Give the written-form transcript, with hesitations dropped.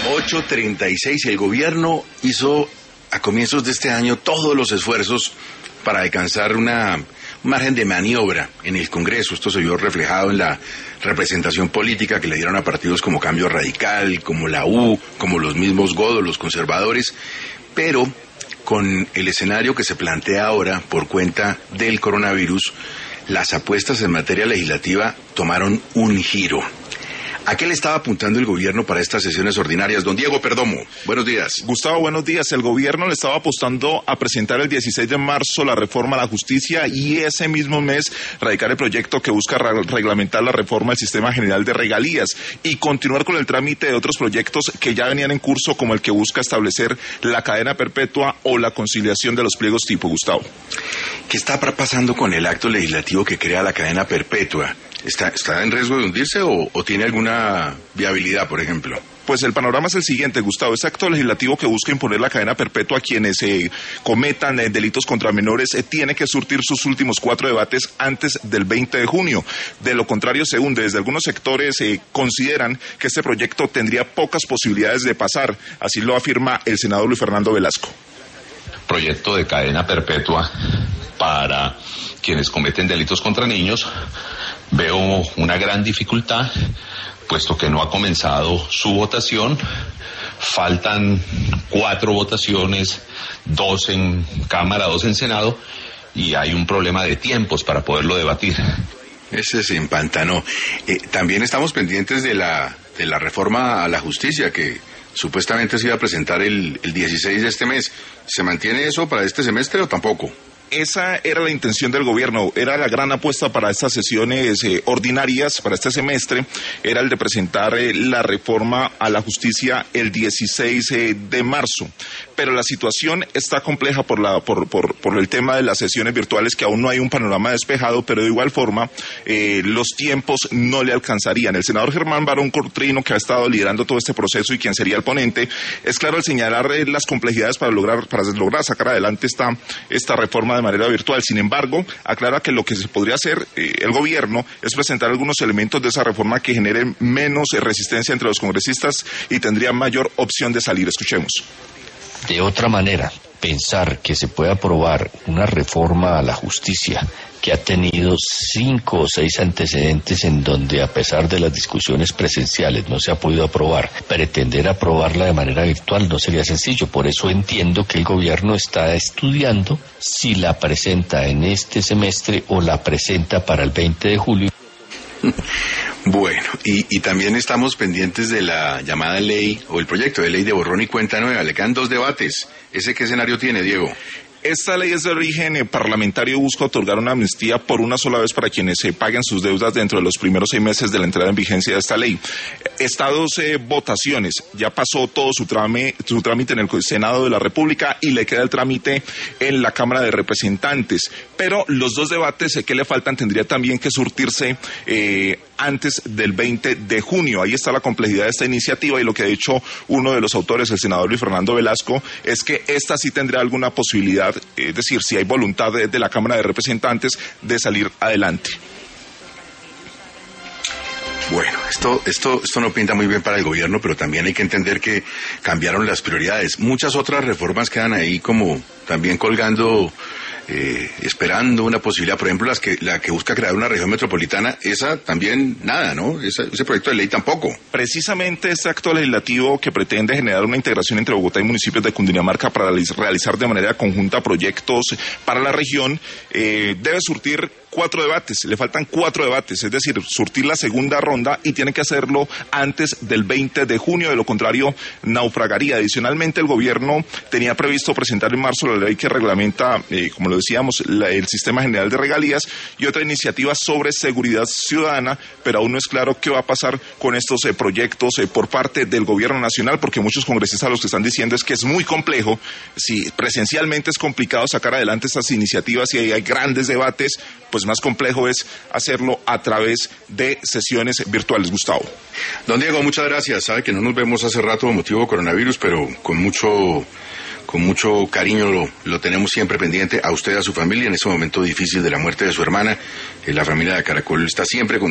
8:36. El gobierno hizo a comienzos de este año todos los esfuerzos para alcanzar un margen de maniobra en el Congreso. Esto se vio reflejado en la representación política que le dieron a partidos como Cambio Radical, como la U, como los mismos Godos, los conservadores, pero con el escenario que se plantea ahora por cuenta del coronavirus, las apuestas en materia legislativa tomaron un giro. ¿A qué le estaba apuntando el gobierno para estas sesiones ordinarias? Don Diego Perdomo, buenos días. Gustavo, buenos días. El gobierno le estaba apostando a presentar el 16 de marzo la reforma a la justicia y ese mismo mes radicar el proyecto que busca reglamentar la reforma del sistema general de regalías y continuar con el trámite de otros proyectos que ya venían en curso, como el que busca establecer la cadena perpetua o la conciliación de los pliegos tipo. Gustavo, ¿qué está pasando con el acto legislativo que crea la cadena perpetua? ¿Está en riesgo de hundirse o tiene alguna viabilidad, por ejemplo? Pues el panorama es el siguiente, Gustavo. Ese acto legislativo que busca imponer la cadena perpetua a quienes cometan delitos contra menores tiene que surtir sus últimos 4 debates antes del 20 de junio. De lo contrario, se hunde. Desde algunos sectores consideran que este proyecto tendría pocas posibilidades de pasar. Así lo afirma el senador Luis Fernando Velasco. Proyecto de cadena perpetua para quienes cometen delitos contra niños. Veo una gran dificultad, puesto que no ha comenzado su votación. Faltan 4 votaciones, 2 en Cámara, 2 en Senado, y hay un problema de tiempos para poderlo debatir. Ese se empantanó. También estamos pendientes de la reforma a la justicia, que supuestamente se iba a presentar el 16 de este mes. ¿Se mantiene eso para este semestre o tampoco? Esa era la intención del gobierno, era la gran apuesta para estas sesiones ordinarias, para este semestre, era el de presentar la reforma a la justicia el 16 de marzo. Pero la situación está compleja por el tema de las sesiones virtuales, que aún no hay un panorama despejado, pero de igual forma los tiempos no le alcanzarían. El senador Germán Barón Cortrino, que ha estado liderando todo este proceso y quien sería el ponente, es claro al señalar las complejidades para lograr sacar adelante esta reforma de manera virtual. Sin embargo, aclara que lo que se podría hacer el gobierno es presentar algunos elementos de esa reforma que generen menos resistencia entre los congresistas y tendría mayor opción de salir. Escuchemos. De otra manera, pensar que se puede aprobar una reforma a la justicia que ha tenido 5 o 6 antecedentes en donde, a pesar de las discusiones presenciales, no se ha podido aprobar, pretender aprobarla de manera virtual no sería sencillo. Por eso entiendo que el gobierno está estudiando si la presenta en este semestre o la presenta para el 20 de julio. Bueno, y también estamos pendientes de la llamada ley o el proyecto de ley de borrón y cuenta nueva. Le quedan 2 debates. ¿Ese qué escenario tiene, Diego? Esta ley es de origen parlamentario y busca otorgar una amnistía por una sola vez para quienes paguen sus deudas dentro de los primeros 6 meses de la entrada en vigencia de esta ley. Está 12 votaciones, ya pasó todo su trámite en el Senado de la República y le queda el trámite en la Cámara de Representantes. Pero los 2 debates que le faltan tendría también que surtirse antes del 20 de junio. Ahí está la complejidad de esta iniciativa y lo que ha dicho uno de los autores, el senador Luis Fernando Velasco, es que esta sí tendrá alguna posibilidad, es decir, si hay voluntad de la Cámara de Representantes de salir adelante. Bueno, esto no pinta muy bien para el gobierno, pero también hay que entender que cambiaron las prioridades. Muchas otras reformas quedan ahí como también colgando, esperando una posibilidad. Por ejemplo, la que busca crear una región metropolitana, esa también nada, ¿no? Ese proyecto de ley tampoco. Precisamente este acto legislativo que pretende generar una integración entre Bogotá y municipios de Cundinamarca para realizar de manera conjunta proyectos para la región, debe surtir 4 debates, le faltan 4 debates, es decir, surtir la segunda ronda y tiene que hacerlo antes del 20 de junio, de lo contrario naufragaría. Adicionalmente, el gobierno tenía previsto presentar en marzo la ley que reglamenta, como lo decíamos, el sistema general de regalías y otra iniciativa sobre seguridad ciudadana, pero aún no es claro qué va a pasar con estos proyectos por parte del gobierno nacional, porque muchos congresistas lo que están diciendo es que es muy complejo, si presencialmente es complicado sacar adelante estas iniciativas y hay grandes debates, pues más complejo es hacerlo a través de sesiones virtuales. Gustavo. Don Diego, muchas gracias. Sabe que no nos vemos hace rato motivo de coronavirus, pero con mucho cariño lo tenemos siempre pendiente a usted, a su familia, en ese momento difícil de la muerte de su hermana. La familia de Caracol está siempre con